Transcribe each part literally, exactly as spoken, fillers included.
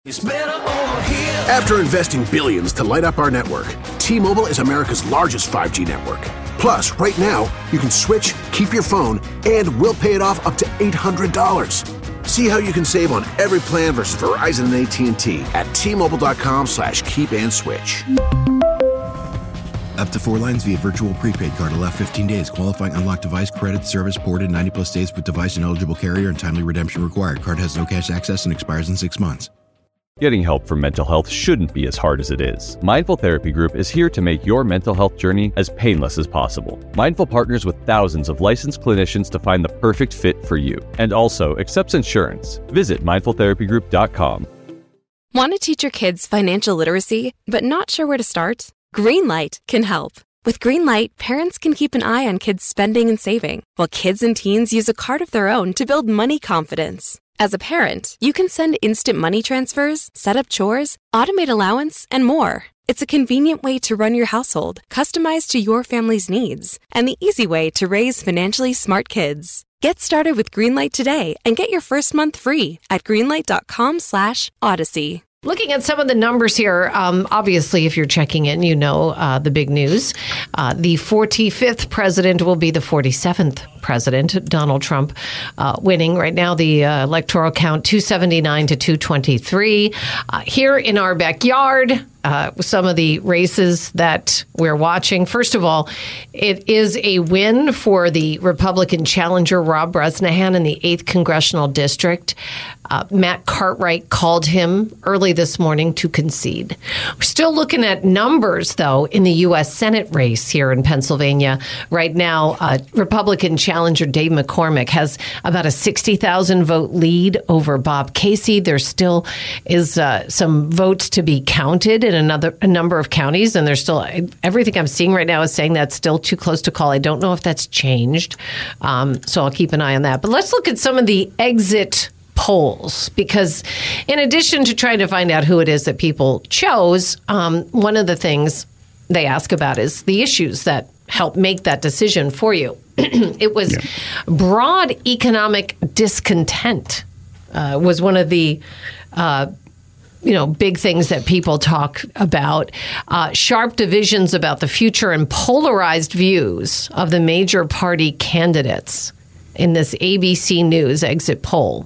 It's better over here. After investing billions to light up our network, T-Mobile is America's largest five G network. Plus, right now, you can switch, keep your phone, and we'll pay it off up to eight hundred dollars. See how you can save on every plan versus Verizon and A T and T at T-Mobile.com slash keep and switch. Up to four lines via virtual prepaid card. Allow fifteen days. Qualifying unlocked device credit service ported ninety plus days with device and eligible carrier and timely redemption required. Card has no cash access and expires in six months. Getting help for mental health shouldn't be as hard as it is. Mindful Therapy Group is here to make your mental health journey as painless as possible. Mindful partners with thousands of licensed clinicians to find the perfect fit for you, and also accepts insurance. Visit mindful therapy group dot com. Want to teach your kids financial literacy, but not sure where to start? Greenlight can help. With Greenlight, parents can keep an eye on kids' spending and saving, while kids and teens use a card of their own to build money confidence. As a parent, you can send instant money transfers, set up chores, automate allowance, and more. It's a convenient way to run your household, customized to your family's needs, and the easy way to raise financially smart kids. Get started with Greenlight today and get your first month free at greenlight.com slash Odyssey. Looking at some of the numbers here, um, obviously, if you're checking in, you know uh, the big news. Uh, the forty-fifth president will be the forty-seventh president, Donald Trump, uh, winning. Right now, the uh, electoral count, two seventy-nine to two twenty-three. Uh, here in our backyard, uh, some of the races that we're watching. First of all, it is a win for the Republican challenger, Rob Bresnahan, in the eighth Congressional District. Uh, Matt Cartwright called him early this morning to concede. We're still looking at numbers, though, in the U S Senate race here in Pennsylvania. Right now, uh, Republican challenger Dave McCormick has about a sixty thousand vote lead over Bob Casey. There still is uh, some votes to be counted in another a number of counties, and there's still everything I'm seeing right now is saying that's still too close to call. I don't know if that's changed, um, so I'll keep an eye on that. But let's look at some of the exit polls, because in addition to trying to find out who it is that people chose, um, one of the things they ask about is the issues that help make that decision for you. It was yeah. broad economic discontent uh, was one of the uh, you know, big things that people talk about. Uh, sharp divisions about the future and polarized views of the major party candidates in this A B C News exit poll.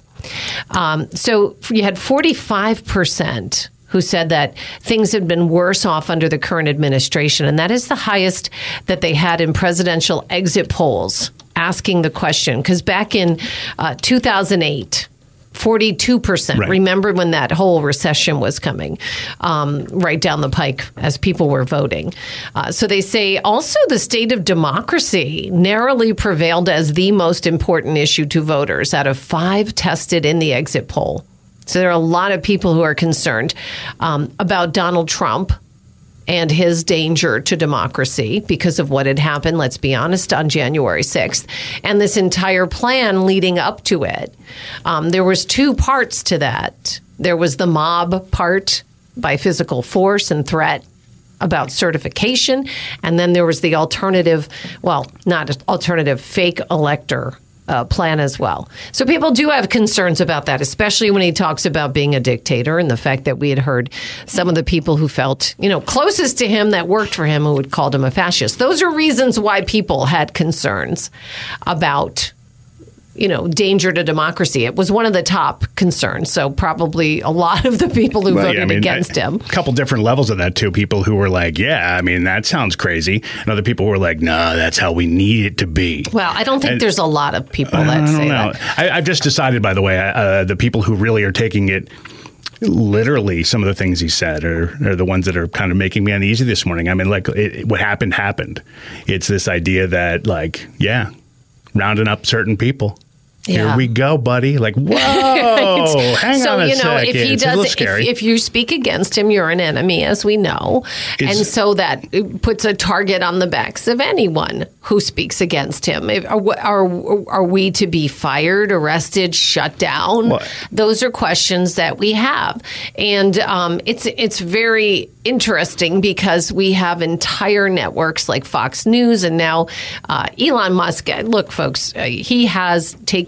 Um, so you had forty-five percent who said that things had been worse off under the current administration. And that is the highest that they had in presidential exit polls asking the question. Because back in uh, two thousand eight, forty-two percent right. remembered when that whole recession was coming um, right down the pike as people were voting. Uh, so they say also the state of democracy narrowly prevailed as the most important issue to voters out of five tested in the exit poll. So there are a lot of people who are concerned um, about Donald Trump and his danger to democracy because of what had happened, let's be honest, on January sixth, and this entire plan leading up to it. Um, there was two parts to that. There was the mob part by physical force and threat about certification, and then there was the alternative, well, not alternative, fake elector Uh, plan as well. So people do have concerns about that, especially when he talks about being a dictator and the fact that we had heard some of the people who felt, you know, closest to him that worked for him who had called him a fascist. Those are reasons why people had concerns about, you know, danger to democracy. It was one of the top concerns. So probably a lot of the people who well, voted yeah, I mean, against I, him. A couple different levels of that, too. People who were like, yeah, I mean, that sounds crazy. And other people were like, no, nah, that's how we need it to be. Well, I don't think and, there's a lot of people that I don't say know. that. I, I've just decided, by the way, uh, the people who really are taking it literally, some of the things he said are, are the ones that are kind of making me uneasy this morning. I mean, like, it, what happened, happened. It's this idea that, like, yeah, rounding up certain people. Yeah. Here we go, buddy. Like, whoa, right. hang so, on a you know, second. if he it's does, a little scary. If, if you speak against him, you're an enemy, as we know. Is, and so that puts a target on the backs of anyone who speaks against him. If, are, are, are we to be fired, arrested, shut down? What? Those are questions that we have. And um, it's it's very interesting because we have entire networks like Fox News and now uh, Elon Musk. Look, folks, uh, he has taken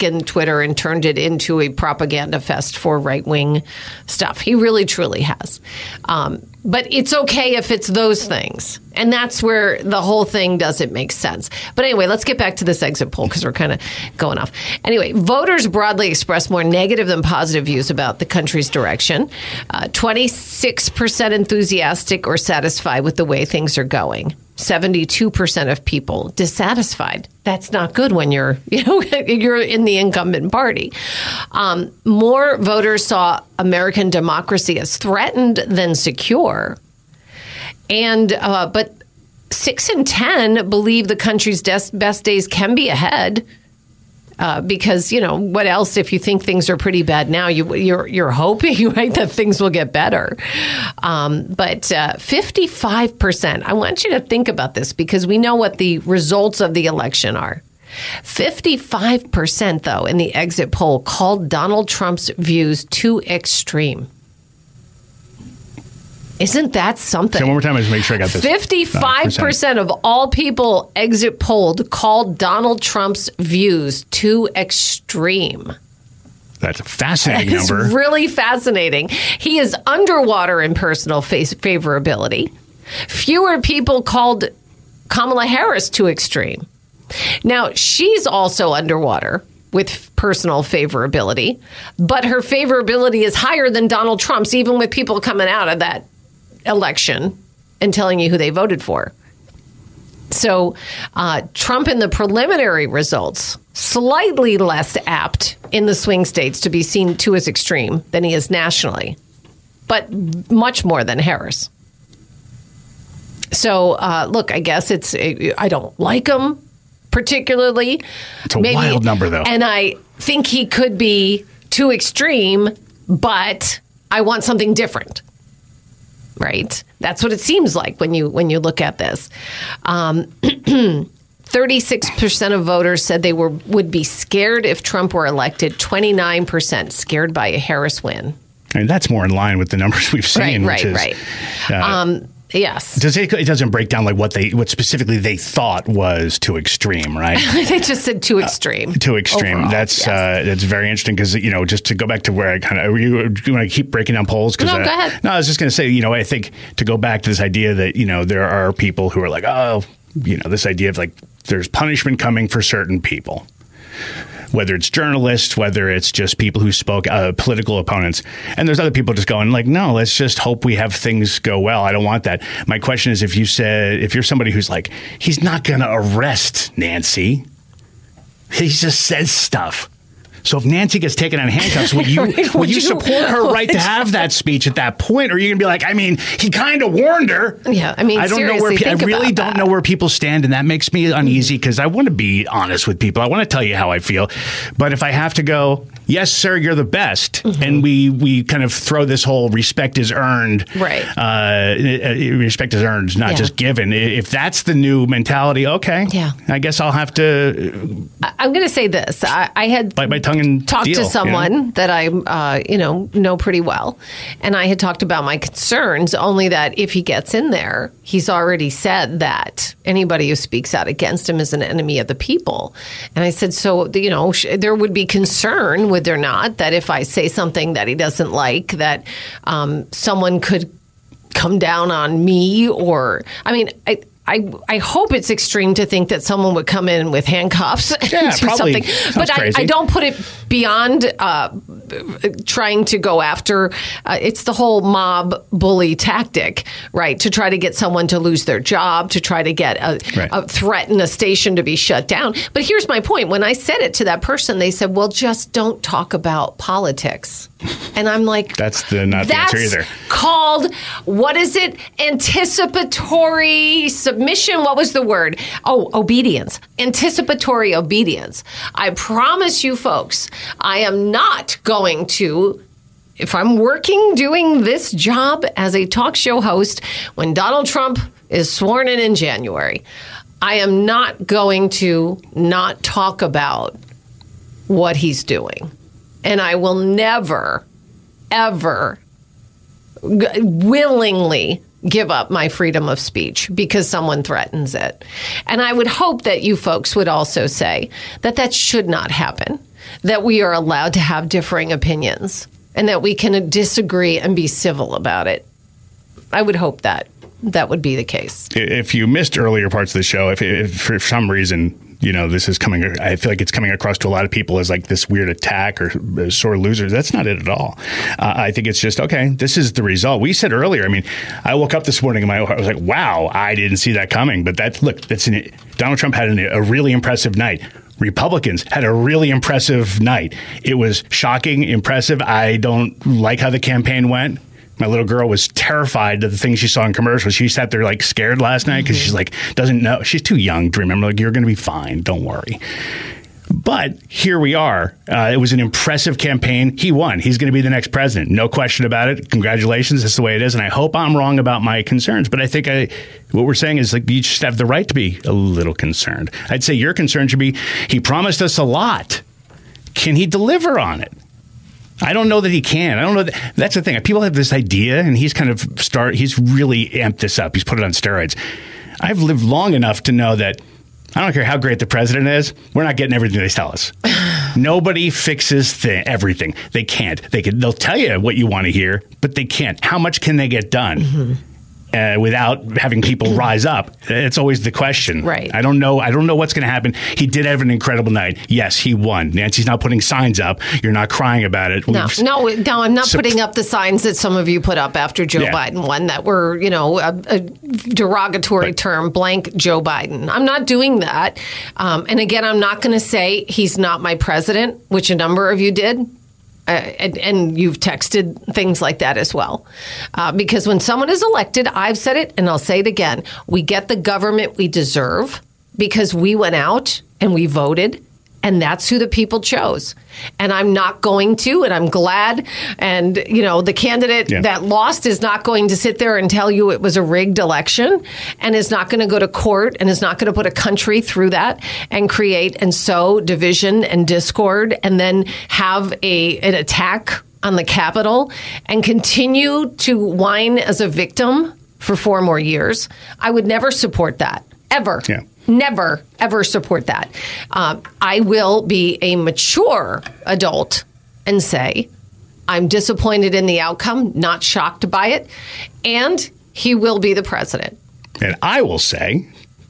taken Twitter and turned it into a propaganda fest for right-wing stuff. He really, truly has. Um, but it's okay if it's those things. And that's where the whole thing doesn't make sense. But anyway, let's get back to this exit poll because we're kind of going off. Anyway, voters broadly express more negative than positive views about the country's direction. Uh, twenty-six percent enthusiastic or satisfied with the way things are going. seventy-two percent of people dissatisfied. That's not good when you're, you know, you're in the incumbent party. Um, more voters saw American democracy as threatened than secure. And, uh, but six in ten believe the country's des- best days can be ahead. Uh, because, you know, what else if you think things are pretty bad now, you, you're you're hoping, right, that things will get better. Um, but uh, fifty-five percent, I want you to think about this because we know what the results of the election are. fifty-five percent, though, in the exit poll called Donald Trump's views too extreme. Isn't that something? So one more time, just make sure I got this. fifty-five percent of all people exit polled called Donald Trump's views too extreme. That's a fascinating It's number. really fascinating. He is underwater in personal face favorability. Fewer people called Kamala Harris too extreme. Now, she's also underwater with personal favorability, but her favorability is higher than Donald Trump's, even with people coming out of that election and telling you who they voted for. So uh, Trump in the preliminary results, slightly less apt in the swing states to be seen too as extreme than he is nationally, but much more than Harris. So, uh, look, I guess it's, I don't like him particularly. It's a Maybe, wild number, though. And I think he could be too extreme, but I want something different. Right? That's what it seems like when you when you look at this. Um, thirty-six percent of voters said they were would be scared if Trump were elected. twenty-nine percent scared by a Harris win. I mean, that's more in line with the numbers we've seen. Right, which right, is, right. Uh, Um, yes. Does it, it doesn't break down like what they what specifically they thought was too extreme, right? They just said too extreme. Uh, too extreme. Overall, that's yes. uh, that's very interesting because, you know, just to go back to where I kind of, you, you want to keep breaking down polls? No, uh, go ahead. No, I was just going to say, you know, I think to go back to this idea that, you know, there are people who are like, oh, you know, this idea of like there's punishment coming for certain people. Whether it's journalists, whether it's just people who spoke, uh, political opponents. And there's other people just going like, no, let's just hope we have things go well. I don't want that. My question is, if you said, if you're somebody who's like, he's not going to arrest Nancy. He just says stuff. So if Nancy gets taken on handcuffs, would you, Right, would would you you- support her right to have that speech at that point? Or are you going to be like, I mean, he kind of warned her. Yeah, I mean, I don't know where seriously, pe- I think really about don't that. know where people stand, and that makes me uneasy because I want to be honest with people. I want to tell you how I feel. But if I have to go, yes, sir, you're the best, Mm-hmm. and we we kind of throw this whole respect is earned, Right. Uh, respect is earned, not Yeah. just given. If that's the new mentality, okay, Yeah. I guess I'll have to I- I'm going to say this. I, I had bite my tongue and talked deal, to you know? someone that I, uh, you know, know pretty well, and I had talked about my concerns. Only that if he gets in there, he's already said that anybody who speaks out against him is an enemy of the people. And I said, so you know, sh- there would be concern, would there not, that if I say something that he doesn't like, that um, someone could come down on me, or I mean, I. I, I hope it's extreme to think that someone would come in with handcuffs and Yeah, do probably. something. Sounds But I, crazy. I don't put it beyond uh, trying to go after. Uh, it's the whole mob bully tactic, right? To try to get someone to lose their job, to try to get a, Right. a threaten a station to be shut down. But here's my point. When I said it to that person, they said, well, just don't talk about politics. And I'm like, That's the not the that's answer either. called, what is it? Anticipatory submission. What was the word? Oh, obedience. Anticipatory obedience. I promise you folks, I am not going to, if I'm working doing this job as a talk show host, when Donald Trump is sworn in in January, I am not going to not talk about what he's doing. And I will never, ever g- willingly give up my freedom of speech because someone threatens it. And I would hope that you folks would also say that that should not happen, that we are allowed to have differing opinions and that we can disagree and be civil about it. I would hope that that would be the case. If you missed earlier parts of the show, if, if for some reason, you know, this is coming, I feel like it's coming across to a lot of people as like this weird attack or sore losers. That's not it at all. Uh, I think it's just, okay, this is the result. We said earlier, I mean, I woke up this morning and my, I was like, wow, I didn't see that coming. But that, look, that's an, Donald Trump had an, a really impressive night. Republicans had a really impressive night. It was shocking, impressive. I don't like how the campaign went. My little girl was terrified of the things she saw in commercials. She sat there like scared last night because mm-hmm. she's like, doesn't know. She's too young to remember. Like, you're going to be fine. Don't worry. But here we are. Uh, it was an impressive campaign. He won. He's going to be the next president. No question about it. Congratulations. That's the way it is. And I hope I'm wrong about my concerns. But I think I, what we're saying is like you just have the right to be a little concerned. I'd say your concern should be he promised us a lot. Can he deliver on it? I don't know that he can. I don't know that. That's the thing. People have this idea, and he's kind of start. He's really amped this up. He's put it on steroids. I've lived long enough to know that I don't care how great the president is. We're not getting everything they tell us. Nobody fixes th- everything. They can't. They can. They'll tell you what you want to hear, but they can't. How much can they get done? Mm-hmm. Uh, without having people rise up? It's always the question. Right. I don't know. I don't know what's going to happen. He did have an incredible night. Yes, he won. Nancy's not putting signs up. You're not crying about it. No, no, no. I'm not so, putting up the signs that some of you put up after Joe yeah. Biden won that were, you know, a, a derogatory but, term, blank Joe Biden. I'm not doing that. Um, and again, I'm not going to say he's not my president, which a number of you did. Uh, and, and you've texted things like that as well. Uh, because when someone is elected, I've said it and I'll say it again, we get the government we deserve because we went out and we voted. And that's who the people chose. And I'm not going to, and I'm glad. And, you know, the candidate yeah. that lost is not going to sit there and tell you it was a rigged election and is not going to go to court and is not going to put a country through that and create and sow division and discord and then have a an attack on the Capitol and continue to whine as a victim for four more years. I would never support that, ever. Yeah. Never, ever support that. Um, I will be a mature adult and say, I'm disappointed in the outcome, not shocked by it, and he will be the president. And I will say,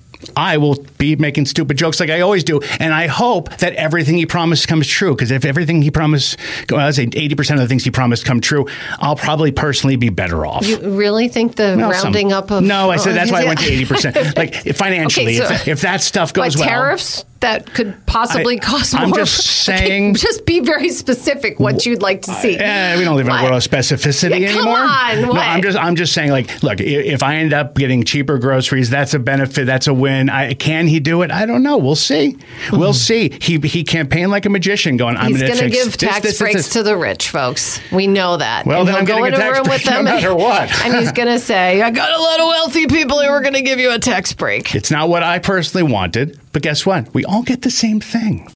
I will be making stupid jokes like I always do, and I hope that everything he promised comes true, because if everything he promised, well, I'd say eighty percent of the things he promised come true, I'll probably personally be better off. You really think the well, rounding some, up of... No, I said that's why I went to eighty percent. Like, financially, okay, so if, if that stuff goes like well... tariffs that could possibly I, cost more? I'm just saying... Okay, just be very specific what you'd like to see. Uh, we don't live in a world of specificity yeah, anymore. Come on, no, what? I'm just, I'm just saying, like, look, if I end up getting cheaper groceries, that's a benefit, that's a win. I, can he do it? I don't know. We'll see. Mm-hmm. We'll see. He he campaigned like a magician going, I'm going to fix... He's going to give this, tax this, breaks this, this. to the rich, folks. We know that. Well, and then he'll I'm go getting in a tax a room break with them no matter and, what. And he's going to say, I got a lot of wealthy people who are going to give you a tax break. It's not what I personally wanted, but guess what? We all get the same thing.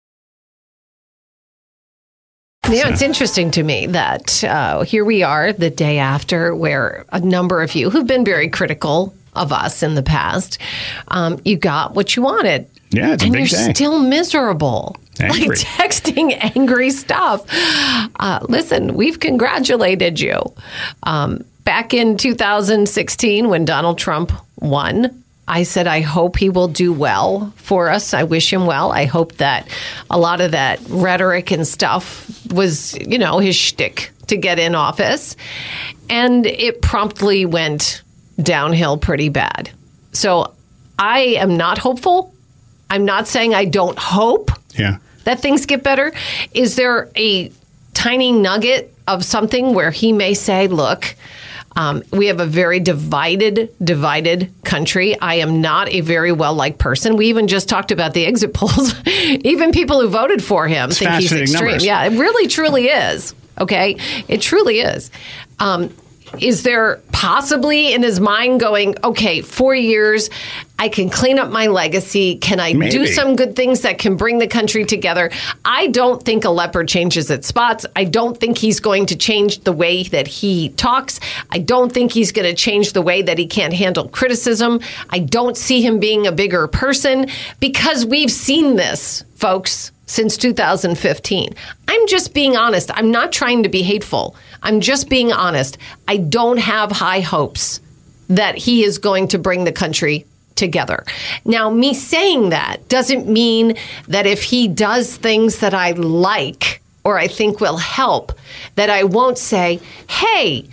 Yeah, it's interesting to me that uh, here we are the day after where a number of you who've been very critical of us in the past, um, you got what you wanted. Yeah, it's and a big you're day. Still miserable. Angry. Like texting angry stuff. Uh, listen, we've congratulated you. Um, back in two thousand sixteen, when Donald Trump won, I said, I hope he will do well for us. I wish him well. I hope that a lot of that rhetoric and stuff was, you know, his shtick to get in office. And it promptly went downhill pretty bad. So I am not hopeful. I'm not saying I don't hope yeah. that things get better. Is there a tiny nugget of something where he may say, look, Um, we have a very divided, divided country. I am not a very well-liked person. We even just talked about the exit polls. Even people who voted for him it's think he's extreme. Numbers. Yeah, it really, truly is. Okay? It truly is. Um, is there possibly in his mind going, okay, four years, I can clean up my legacy. Can I Maybe. do some good things that can bring the country together? I don't think a leopard changes its spots. I don't think he's going to change the way that he talks. I don't think he's going to change the way that he can't handle criticism. I don't see him being a bigger person because we've seen this, folks, since two thousand fifteen. I'm just being honest. I'm not trying to be hateful. I'm just being honest. I don't have high hopes that he is going to bring the country together. Now, me saying that doesn't mean that if he does things that I like or I think will help, that I won't say, hey,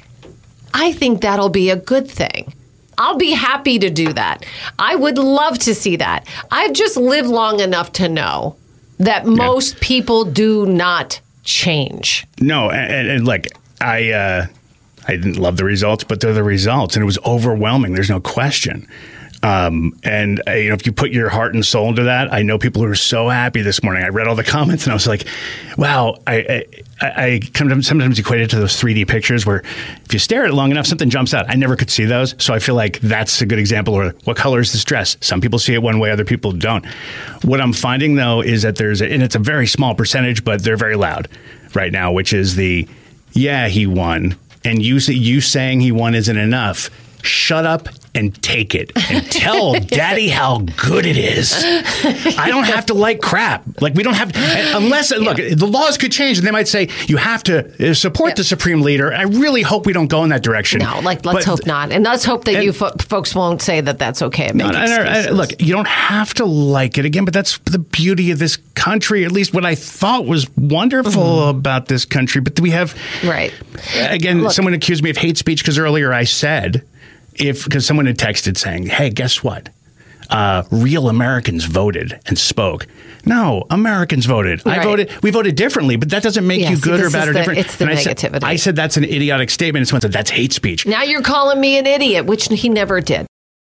I think that'll be a good thing. I'll be happy to do that. I would love to see that. I've just lived long enough to know that most yeah. people do not change. No, and, and like, I uh, I didn't love the results, but they're the results, and it was overwhelming. There's no question. Um, and uh, you know, if you put your heart and soul into that, I know people who are so happy this morning. I read all the comments, and I was like, "Wow!" I I, I sometimes equate it to those three D pictures where if you stare at it long enough, something jumps out. I never could see those, so I feel like that's a good example. Or what color is this dress? Some people see it one way, other people don't. What I'm finding though is that there's, a, and it's a very small percentage, but they're very loud right now, which is the, yeah, he won, and you you saying he won isn't enough. Shut up and take it and tell daddy how good it is. I don't have to like crap. Like we don't have to, unless, yeah. look, the laws could change and they might say you have to support yeah. the supreme leader. I really hope we don't go in that direction. No, like let's but, hope not. And let's hope that and, you fo- folks won't say that that's okay. No, no, no, look, you don't have to like it again, but that's the beauty of this country. At least what I thought was wonderful mm-hmm. about this country. But we have, right. again, look, someone accused me of hate speech because earlier I said, If because someone had texted saying, hey, guess what? Uh, real Americans voted and spoke. No, Americans voted. Right. I voted. We voted differently, but that doesn't make yeah, you good or bad or the, different. It's the and negativity. I said, I said that's an idiotic statement. And someone said that's hate speech. Now you're calling me an idiot, which he never did.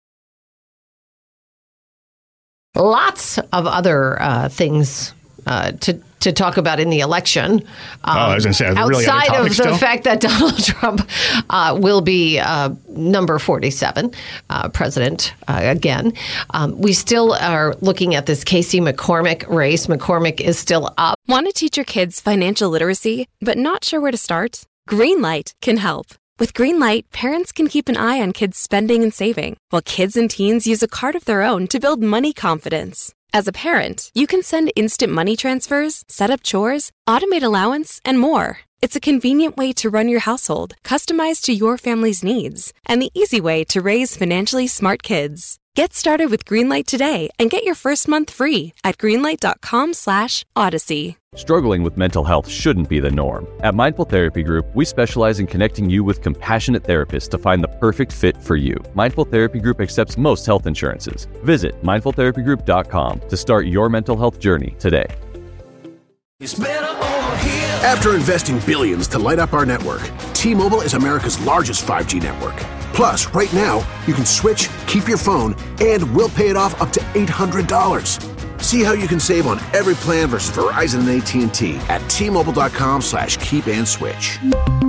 Lots of other uh, things uh, to to talk about in the election. Um, oh, I was going to say, outside really other of the still? fact that Donald Trump uh, will be uh, number forty-seven uh, president uh, again, um, we still are looking at this Casey McCormick race. McCormick is still up. Want to teach your kids financial literacy, but not sure where to start? Greenlight can help. With Greenlight, parents can keep an eye on kids' spending and saving, while kids and teens use a card of their own to build money confidence. As a parent, you can send instant money transfers, set up chores, automate allowance, and more. It's a convenient way to run your household, customized to your family's needs, and the easy way to raise financially smart kids. Get started with Greenlight today and get your first month free at greenlight.com slash odyssey. Struggling with mental health shouldn't be the norm. At Mindful Therapy Group, we specialize in connecting you with compassionate therapists to find the perfect fit for you. Mindful Therapy Group accepts most health insurances. Visit mindful therapy group dot com to start your mental health journey today. After investing billions to light up our network, T-Mobile is America's largest five G network. Plus, right now, you can switch, keep your phone, and we'll pay it off up to eight hundred dollars. See how you can save on every plan versus Verizon and A T and T at T-Mobile.com slash keep and switch.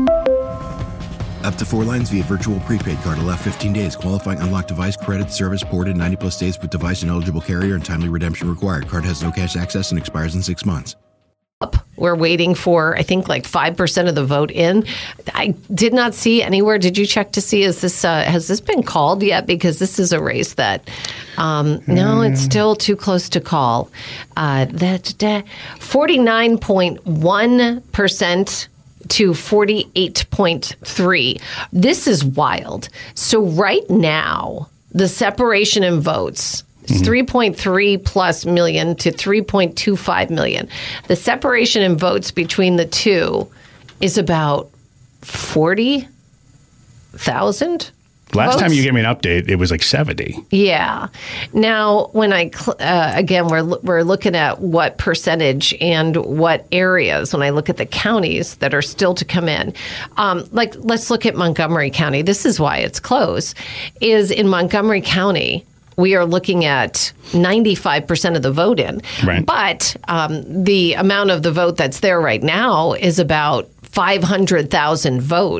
Up to four lines via virtual prepaid card. Allow fifteen days. Qualifying unlocked device credit service ported ninety plus days with device and eligible carrier and timely redemption required. Card has no cash access and expires in six months. We're waiting for, I think, like five percent of the vote in. I did not see anywhere. Did you check to see, is this uh, has this been called yet? Because this is a race that, um, mm. no, it's still too close to call. Uh, that, that forty-nine point one percent to forty-eight point three. This is wild. So right now, the separation in votes, it's three point three plus million to three point two five million. The separation in votes between the two is about forty thousand. Last votes. time you gave me an update, it was like seventy. Yeah. Now, when I, cl- uh, again, we're, we're looking at what percentage and what areas, when I look at the counties that are still to come in. Um, like, let's look at Montgomery County. This is why it's close, is in Montgomery County, we are looking at ninety-five percent of the vote in. Right. But um, the amount of the vote that's there right now is about five hundred thousand votes.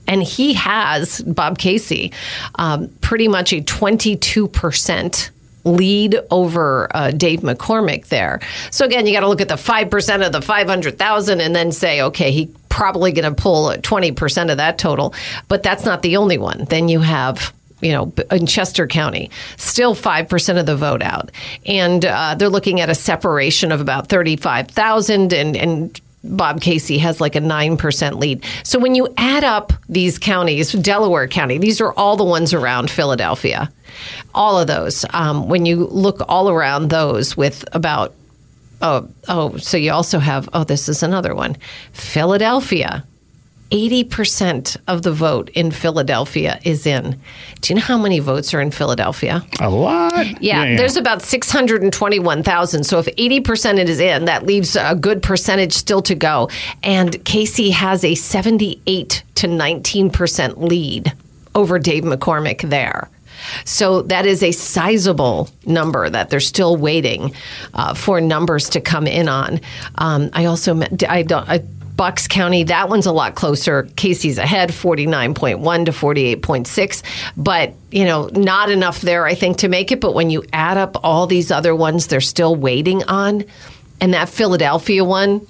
And he has, Bob Casey, um, pretty much a twenty-two percent lead over uh, Dave McCormick there. So again, you got to look at the five percent of the five hundred thousand and then say, okay, he probably going to pull twenty percent of that total. But that's not the only one. Then you have, you know, in Chester County, still five percent of the vote out. And uh, they're looking at a separation of about thirty-five thousand, and, and Bob Casey has like a nine percent lead. So when you add up these counties, Delaware County, these are all the ones around Philadelphia. All of those. Um, when you look all around those with about, oh, oh, so you also have, oh, this is another one. Philadelphia. eighty percent of the vote in Philadelphia is in. Do you know how many votes are in Philadelphia? A lot. Yeah, yeah, yeah. There's about six hundred twenty-one thousand. So if eighty percent it is in, that leaves a good percentage still to go. And Casey has a seventy-eight to nineteen percent lead over Dave McCormick there. So that is a sizable number that they're still waiting uh, for numbers to come in on. Um, I also, I don't, I, Bucks County, that one's a lot closer. Casey's ahead, forty-nine point one to forty-eight point six. But, you know, not enough there, I think, to make it. But when you add up all these other ones they're still waiting on, and that Philadelphia one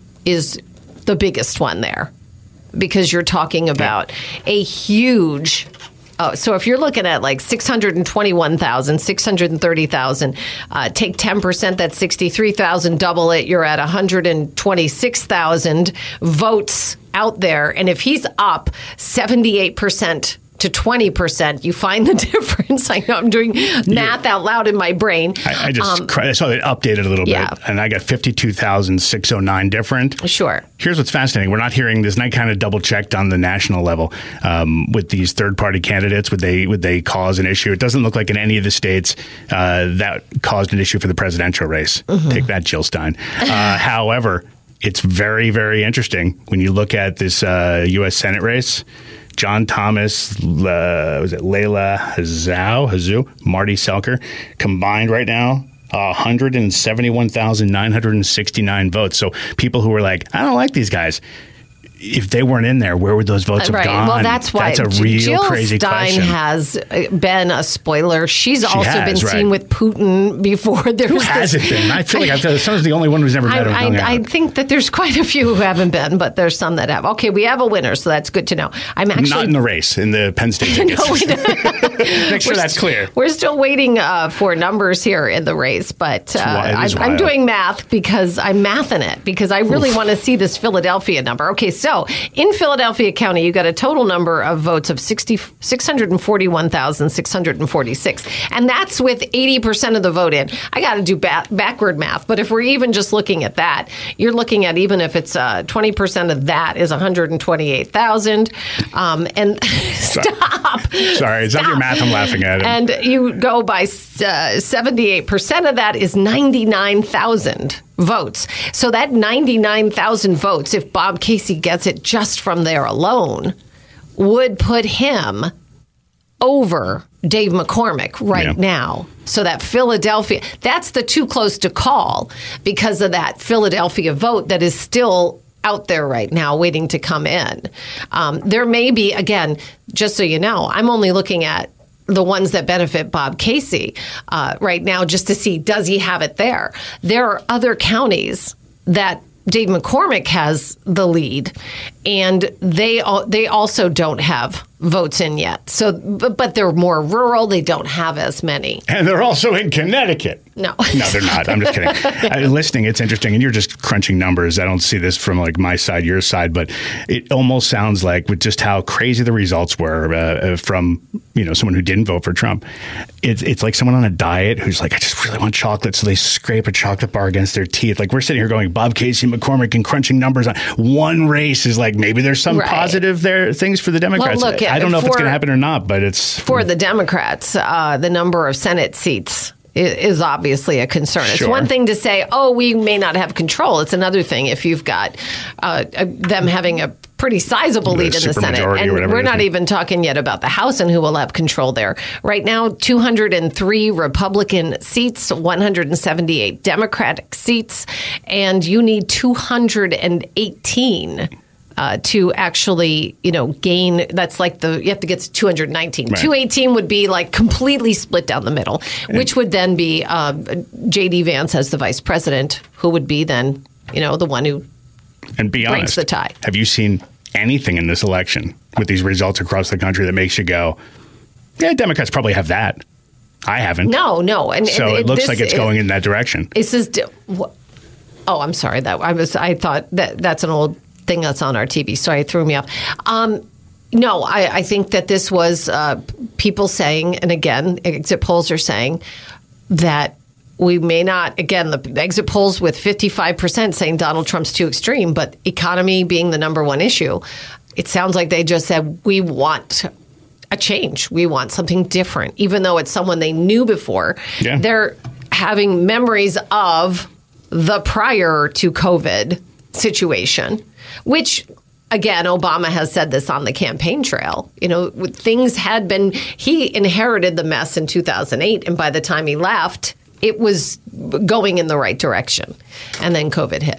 is the biggest one there, because you're talking about a huge... Oh, so if you're looking at like six hundred twenty-one thousand, six hundred thirty thousand, uh, take ten percent, that's sixty-three thousand, double it, you're at one hundred twenty-six thousand votes out there. And if he's up seventy-eight percent to twenty percent, you find the difference. I know I'm doing math yeah. out loud in my brain. I, I just um, I saw it updated a little yeah. bit, and I got fifty-two thousand six hundred nine different. Sure. Here's what's fascinating. We're not hearing this, and I kind of double-checked on the national level um, with these third-party candidates. Would they would they cause an issue? It doesn't look like in any of the states uh, that caused an issue for the presidential race. Mm-hmm. Take that, Jill Stein. Uh, however, it's very, very interesting when you look at this uh, U S Senate race. John Thomas, uh, was it Layla Hazou, Hazou, Marty Selker, combined right now, one hundred seventy-one thousand nine hundred sixty-nine votes. So people who were like, I don't like these guys, if they weren't in there, where would those votes have right. gone? Well, that's why that's a real Jill crazy Stein question. has been a spoiler. She's she also has, been right. seen with Putin before. There's Who this, hasn't been? I feel like I've someone's the only one who's never met him. I, I, I think that there's quite a few who haven't been, but there's some that have. Okay, we have a winner, so that's good to know. I'm actually not in the race in the Penn State tickets. No, we don't. Make sure we're that's st- clear. We're still waiting uh, for numbers here in the race, but uh, wild, I'm, I'm doing math because I'm mathing it because I really want to see this Philadelphia number. Okay, so in Philadelphia County, you got a total number of votes of sixty, six hundred forty-one thousand six hundred forty-six, and that's with eighty percent of the vote in. I got to do ba- backward math, but if we're even just looking at that, you're looking at even if it's uh, twenty percent of that is one hundred twenty-eight thousand. Um, and stop. Sorry, is that your math? I'm laughing at it. And you go by uh, seventy-eight percent of that is ninety-nine thousand votes. So that ninety-nine thousand votes, if Bob Casey gets it just from there alone, would put him over Dave McCormick right yeah. now. So that Philadelphia, that's the too close to call because of that Philadelphia vote that is still out there right now waiting to come in. Um, there may be, again, just so you know, I'm only looking at the ones that benefit Bob Casey uh, right now just to see, does he have it there? There are other counties that Dave McCormick has the lead, and they al- they also don't have votes in yet. So, but, but they're more rural. They don't have as many. And they're also in Connecticut. No. No, they're not. I'm just kidding. uh, listening, it's interesting. And you're just crunching numbers. I don't see this from like my side, your side, but it almost sounds like with just how crazy the results were uh, from, you know, someone who didn't vote for Trump. It's, it's like someone on a diet who's like, I just really want chocolate. So they scrape a chocolate bar against their teeth. Like we're sitting here going, Bob Casey, McCormick, and crunching numbers on one race is like, maybe there's some right. positive there things for the Democrats. Well, look, I don't know for, if it's going to happen or not, but it's for the Democrats, uh, the number of Senate seats is obviously a concern. It's sure. one thing to say, oh, we may not have control. It's another thing if you've got uh, them having a pretty sizable lead in the Senate. And we're not even talking yet about the House and who will have control there. Right now, two hundred three Republican seats, one hundred seventy-eight Democratic seats, and you need two hundred eighteen uh, to actually, you know, gain. That's like the you have to get to two hundred nineteen. Right. two eighteen would be like completely split down the middle, which would then be uh, J D Vance as the vice president, who would be then, you know, the one who and be breaks honest, the tie. Have you seen anything in this election with these results across the country that makes you go, yeah, Democrats probably have that. I haven't. No, no. And so and it, looks this, like it's it, going in that direction. This is. Oh, I'm sorry. That I was. I thought that that's an old thing that's on our T V. Sorry, it threw me off. Um, no, I, I think that this was uh, people saying, and again, exit polls are saying that we may not. Again, the exit polls with fifty-five percent saying Donald Trump's too extreme, but economy being the number one issue, it sounds like they just said we want a change. We want something different, even though it's someone they knew before. Yeah. They're having memories of the prior to COVID situation, which, again, Obama has said this on the campaign trail. You know, things had been, he inherited the mess in two thousand eight, and by the time he left, it was going in the right direction. And then COVID hit.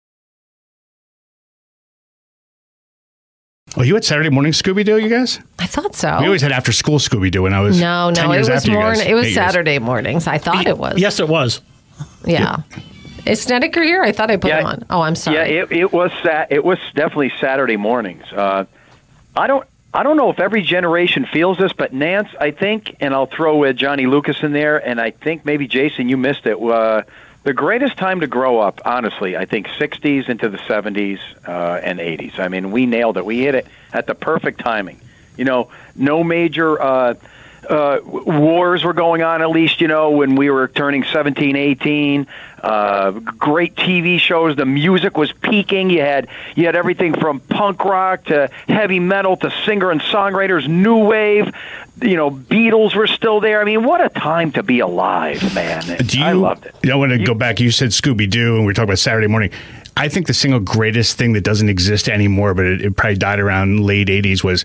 Oh, you had Saturday morning Scooby-Doo, you guys? I thought so. We always had after school Scooby-Doo when I was No, no, ten it years was after you more. guys. It was Eight Saturday mornings. I thought it was. Yes, it was. Yeah. Is Snedeker here? I thought I put Yeah. him on. Oh, I'm sorry. Yeah, it, it was sa- it was definitely Saturday mornings. Uh, I don't I don't know if every generation feels this, but Nance, I think, and I'll throw uh, Johnny Lucas in there, and I think maybe Jason, you missed it. Uh, the greatest time to grow up, honestly, I think sixties into the seventies uh, and eighties. I mean, we nailed it. We hit it at the perfect timing. You know, no major uh, uh, wars were going on, at least, you know, when we were turning seventeen, eighteen. Uh, great T V shows. The music was peaking. You had you had everything from punk rock to heavy metal to singer and songwriters, new wave. You know, Beatles were still there. I mean, what a time to be alive, man. Do you, I loved it. You know, I want to You- go back. You said Scooby-Doo, and we were talking about Saturday morning. I think the single greatest thing that doesn't exist anymore, but it, it probably died around late eighties, was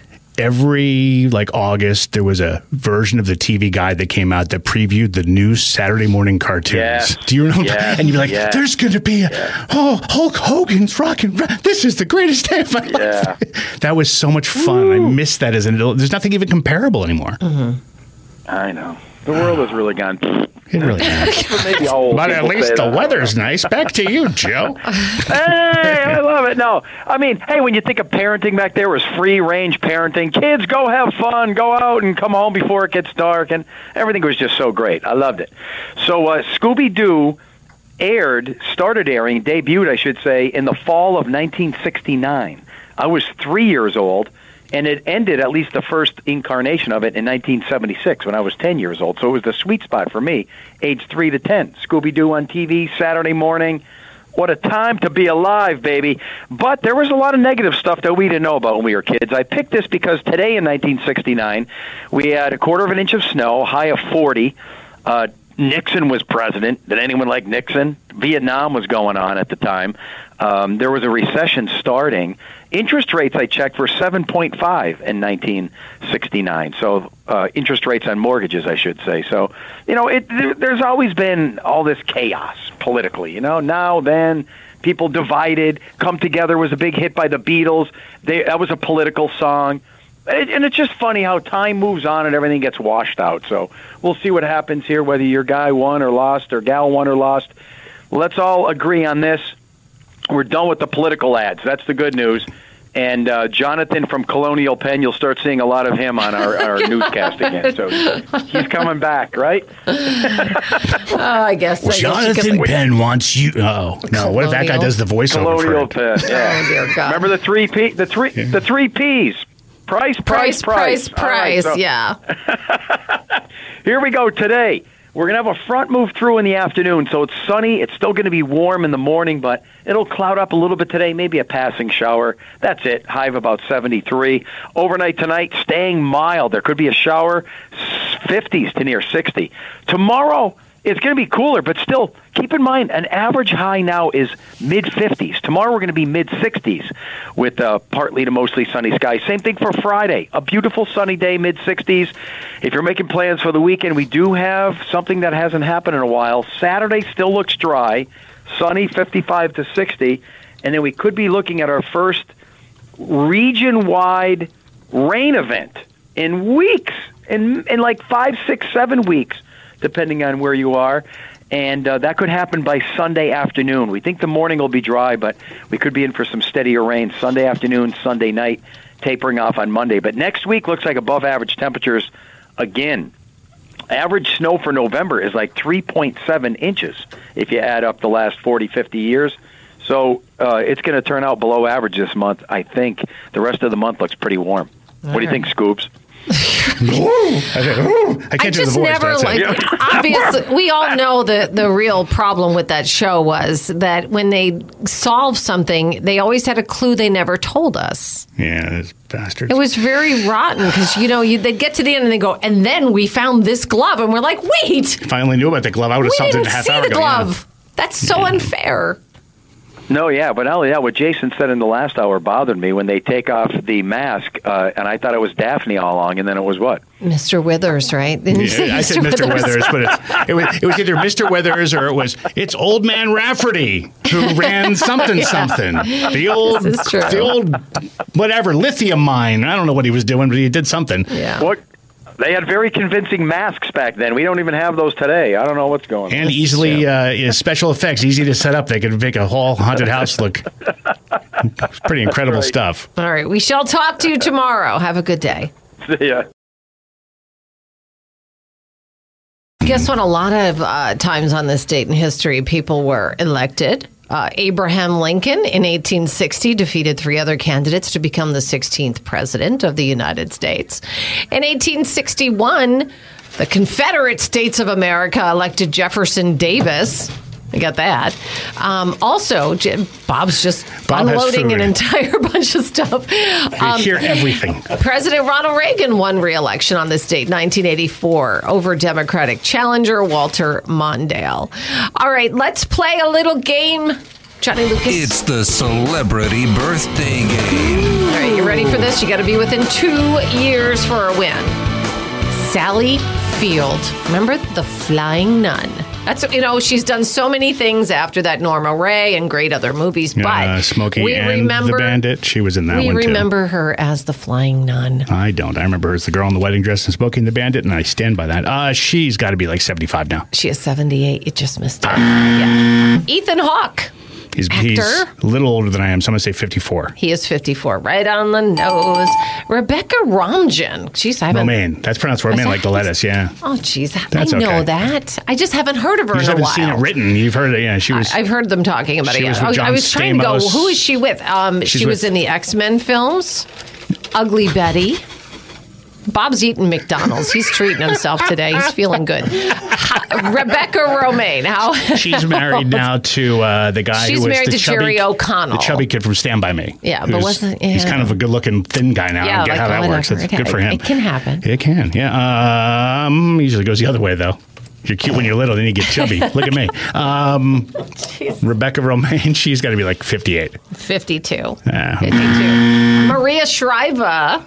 every, like, August, there was a version of the T V Guide that came out that previewed the new Saturday morning cartoons. Yes. Do you remember? Yes. And you'd be like, Yes. there's going to be a, oh, Hulk Hogan's rocking. This is the greatest day of my Yeah. life. That was so much fun. I miss that as an adult. There's nothing even comparable anymore. I know. The world has really gone. It really is. Maybe all old But at people least say the that. weather's nice. Back to you, Joe. Hey, I love it. No, I mean, hey, when you think of parenting back there, it was free range parenting. Kids, go have fun, go out and come home before it gets dark, and everything was just so great. I loved it. So uh, Scooby-Doo aired, started airing, debuted, I should say, in the fall of nineteen sixty-nine. I was three years old, and it ended, at least the first incarnation of it, in nineteen seventy-six when I was ten years old. So it was the sweet spot for me, age three to ten. Scooby-Doo on T V, Saturday morning. What a time to be alive, baby. But there was a lot of negative stuff that we didn't know about when we were kids. I picked this because today in nineteen sixty-nine, we had a quarter of an inch of snow, high of forty. Uh, Nixon was president. Did anyone like Nixon? Vietnam was going on at the time. Um, there was a recession starting. Interest rates, I checked, were seven point five in nineteen sixty-nine. So uh, interest rates on mortgages, I should say. So, you know, it, there, there's always been all this chaos politically. You know, now, then, people divided. Come Together was a big hit by the Beatles. They, that was a political song. It, and it's just funny how time moves on and everything gets washed out. So we'll see what happens here, whether your guy won or lost or gal won or lost. Let's all agree on this. We're done with the political ads. That's the good news. And uh, Jonathan from Colonial Penn, you'll start seeing a lot of him on our, our newscast again. So he's coming back, right? Oh, I guess. I guess you Jonathan could- Penn wants you. Oh no! What if that guy Colonial. does the voiceover Colonial for him? Penn. Yeah. Oh, dear God. Remember the three P, the three, the three P's. Price, Price, price, price, price. All right, price. so- Yeah. Here we go today. We're going to have a front move through in the afternoon, so it's sunny. It's still going to be warm in the morning, but it'll cloud up a little bit today, maybe a passing shower. That's it. High of about seventy-three. Overnight tonight, staying mild. There could be a shower, fifties to near sixty. Tomorrow, it's going to be cooler, but still, keep in mind, an average high now is mid-fifties. Tomorrow, we're going to be mid-sixties with uh, partly to mostly sunny skies. Same thing for Friday. A beautiful sunny day, mid-sixties. If you're making plans for the weekend, we do have something that hasn't happened in a while. Saturday still looks dry, sunny, fifty-five to sixty. And then we could be looking at our first region-wide rain event in weeks, in, in like five, six, seven weeks, depending on where you are. And uh, that could happen by Sunday afternoon. We think the morning will be dry, but we could be in for some steadier rain Sunday afternoon, Sunday night, tapering off on Monday. But next week looks like above average temperatures again. Average snow for November is like three point seven inches if you add up the last forty, fifty years. So uh, it's going to turn out below average this month, I think. The rest of the month looks pretty warm. All what do you think, Scoops? I, said, I can't I do just the voice. never like. Obviously, we all know that the real problem with that show was that when they solved something, they always had a clue they never told us. Yeah, those bastards. It was very rotten because you know you, they'd get to the end and they go, and then we found this glove, and we're like, wait, finally knew about the glove. I would have we solved it didn't a half see hour the ago. glove. Yeah. That's so yeah. unfair. No, yeah, but not only that, what Jason said in the last hour bothered me when they take off the mask, uh, and I thought it was Daphne all along, and then it was what? Mister Withers, right? Didn't you say Yeah, I Mister said Mister Withers, Withers, but it, it, was, it was either Mister Withers or it was, it's Old Man Rafferty who ran something something. The old, This is true. the old, whatever, lithium mine. I don't know what he was doing, but he did something. Yeah. What? They had very convincing masks back then. We don't even have those today. I don't know what's going on. And easily, uh, yeah, special effects, easy to set up. They could make a whole haunted house look. It's pretty incredible right. stuff. All right, we shall talk to you tomorrow. Have a good day. Yeah. Guess what? A lot of uh, times on this date in history, people were elected. Uh, Abraham Lincoln in eighteen sixty defeated three other candidates to become the sixteenth president of the United States. In eighteen sixty-one, the Confederate States of America elected Jefferson Davis. I got that. Um, also, J- Bob's just Bob has unloading food. an entire bunch of stuff. You hear everything. President Ronald Reagan won re-election on this date, nineteen eighty-four, over Democratic challenger Walter Mondale. All right, let's play a little game. Johnny Lucas. It's the Celebrity Birthday Game. All right, you ready for this? You got to be within two years for a win. Sally Field. Remember the Flying Nun? That's, you know, she's done so many things after that, Norma Ray and great other movies, but uh, Smokey we and remember, the Bandit. She was in that we one, too. remember her as the Flying Nun. I don't. I remember her as the girl in the wedding dress and Smokey and the Bandit, and I stand by that. Uh, she's got to be like seventy-five now. She is seventy-eight. You just missed it. Yeah. Ethan Hawke. He's, Actor. he's a little older than I am, so I'm going to say fifty-four. He is fifty-four. Right on the nose. Rebecca Romijn. Jeez, I haven't... Romaine. That's pronounced Romaine, that- like the lettuce, yeah. Oh, jeez. That's I know okay. that. I just haven't heard of her You just in a haven't while. seen it written. You've heard it, yeah. She was... I, I've heard them talking about She it. was Yeah. with I, I John was trying to go, Stamos. who is she with? Um, She's she was with- in the X-Men films. Ugly Betty. Bob's eating McDonald's. He's treating himself today. He's feeling good. Ha- Rebecca Romijn. How? She's married now to uh, the guy She's who was married the to chubby, Jerry O'Connell. the chubby kid from Stand By Me. Yeah, but who's- wasn't- He's yeah. kind of a good-looking thin guy now. Yeah, I get like how that whatever. works. That's It- good for him. It can happen. It can, yeah. Um, usually goes the other way, though. You're cute when you're little, then you get chubby. Look at me. Um, Rebecca Romijn, she's got to be like fifty-eight. fifty-two. Yeah. fifty-two. Maria Shriver.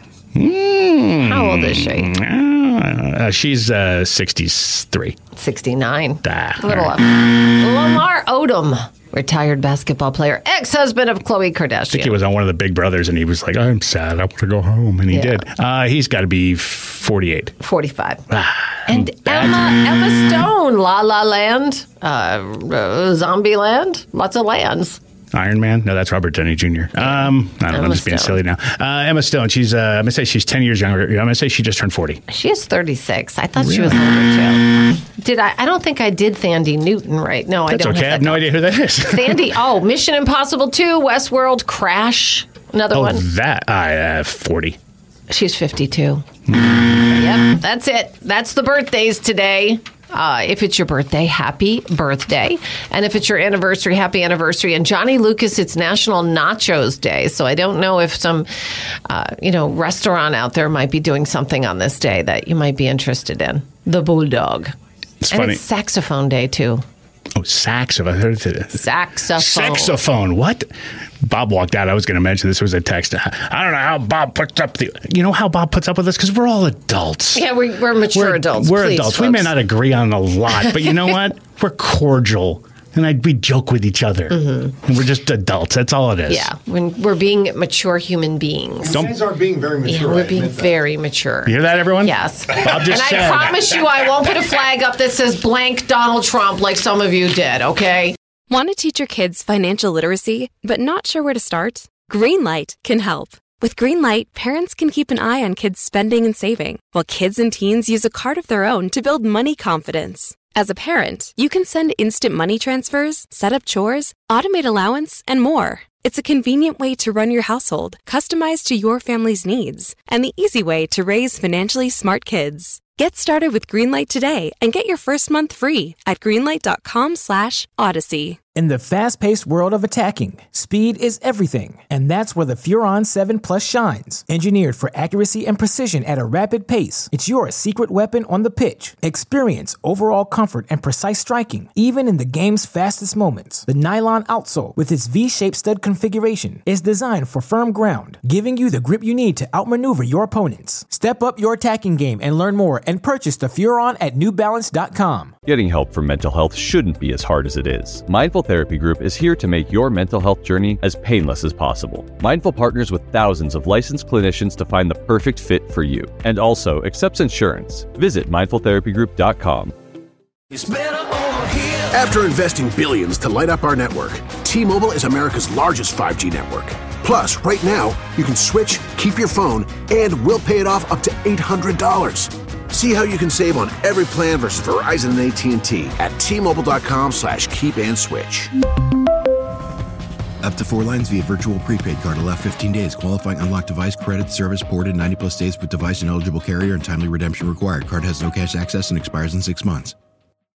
Mm. How old is she? Uh, she's uh, sixty-three. sixty-nine. Ah, A little all up. right. Lamar Odom, retired basketball player, ex-husband of Khloe Kardashian. I think he was on one of the Big Brothers, and he was like, I'm sad. I want to go home. And he Yeah. did. Uh, he's got to be forty-eight. forty-five. Ah, And Emma, Emma Stone, La La Land, uh, uh, Zombie Land, lots of lands. Iron Man? No, that's Robert Downey Junior Um, I don't know. Emma I'm just being Stone. silly now. Uh, Emma Stone. She's. Uh, I'm gonna say she's ten years younger. I'm gonna say she just turned forty. She is thirty-six. I thought she was older too. Did I? I don't think I did Thandie Newton right. No, I That's don't. okay. I have no idea who that is. Thandie. Oh, Mission Impossible two, Westworld, Crash. Another oh, one. that. I have forty. She's fifty-two. Yep, that's it. That's the birthdays today. Uh, if it's your birthday, happy birthday. And if it's your anniversary, happy anniversary. And Johnny Lucas, it's National Nachos Day. So I don't know if some, uh, you know, restaurant out there might be doing something on this day that you might be interested in. The Bulldog. It's and funny. it's Saxophone Day, too. Oh, saxophone. I heard it. Saxophone. Saxophone. What? Bob walked out. I was going to mention this was a text. I don't know how Bob puts up the. You know how Bob puts up with us? Because we're all adults. Yeah, we're, we're mature We're adults. We're Please, adults. We folks. may not agree on a lot, but you know what? We're cordial. And I, we joke with each other. Mm-hmm. And we're just adults. That's all it is. Yeah, when we're being mature human beings. You guys are being very mature. Yeah, we're being very mature. You hear that, everyone? Yes. Bob just and said. I promise you I won't put a flag up that says blank Donald Trump like some of you did, okay? Want to teach your kids financial literacy, but not sure where to start? Greenlight can help. With Greenlight, parents can keep an eye on kids' spending and saving, while kids and teens use a card of their own to build money confidence. As a parent, you can send instant money transfers, set up chores, automate allowance, and more. It's a convenient way to run your household, customized to your family's needs, and the easy way to raise financially smart kids. Get started with Greenlight today and get your first month free at greenlight.com slash odyssey. In the fast-paced world of attacking, speed is everything, and that's where the Furon seven Plus shines. Engineered for accuracy and precision at a rapid pace, it's your secret weapon on the pitch. Experience overall comfort and precise striking, even in the game's fastest moments. The nylon outsole, with its V-shaped stud configuration, is designed for firm ground, giving you the grip you need to outmaneuver your opponents. Step up your attacking game and learn more and purchase the Furon at new balance dot com. Getting help for mental health shouldn't be as hard as it is. Mindful Therapy Group is here to make your mental health journey as painless as possible. Mindful partners with thousands of licensed clinicians to find the perfect fit for you, and also accepts insurance. Visit mindful therapy group dot com. After investing billions to light up our network, T-Mobile is America's largest five G network. Plus, right now, you can switch, keep your phone, and we'll pay it off up to eight hundred dollars. See how you can save on every plan versus Verizon and A T and T at T-Mobile.com slash keep and switch. Up to four lines via virtual prepaid card. Allow fifteen days. Qualifying unlocked device credit. Service ported ninety plus days with device and eligible carrier and timely redemption required. Card has no cash access and expires in six months.